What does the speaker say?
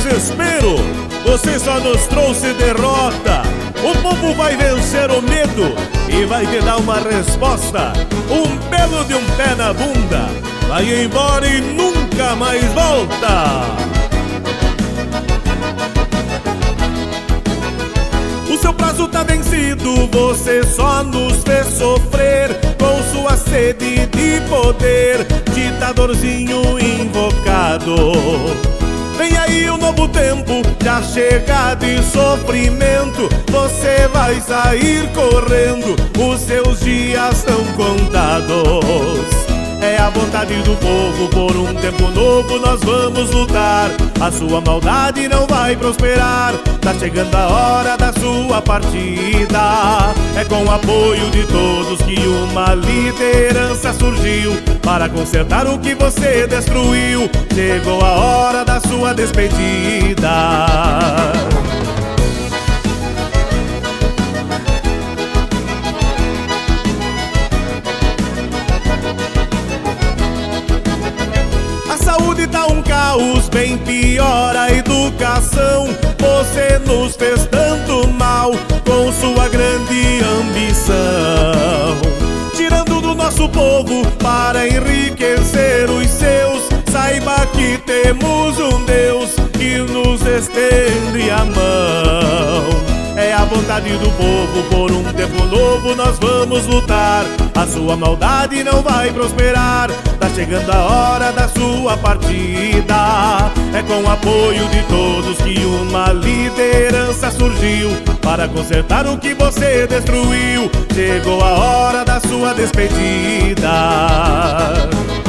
desespero, você só nos trouxe derrota. O povo vai vencer o medo e vai te dar uma resposta. Um belo de um pé na bunda, vai embora e nunca mais volta. O seu prazo tá vencido, você só nos fez sofrer com sua sede de poder, ditadorzinho invocado. Vem aí um novo tempo, já chega de sofrimento, você vai sair correndo, os seus dias estão contados. É a vontade do povo, por um tempo novo nós vamos lutar. A sua maldade não vai prosperar, tá chegando a hora da sua partida. É com o apoio de todos que uma liderança surgiu para consertar o que você destruiu. Chegou a hora da sua despedida. Tá um caos, bem pior a educação. Você nos fez tanto mal com sua grande ambição, tirando do nosso povo para enriquecer os seus. Saiba que temos um Deus que nos estende a mão. É a vontade do povo, por um tempo novo nós vamos lutar. A sua maldade não vai prosperar, tá chegando a hora da sua partida. É com o apoio de todos que uma liderança surgiu para consertar o que você destruiu. Chegou a hora da sua despedida.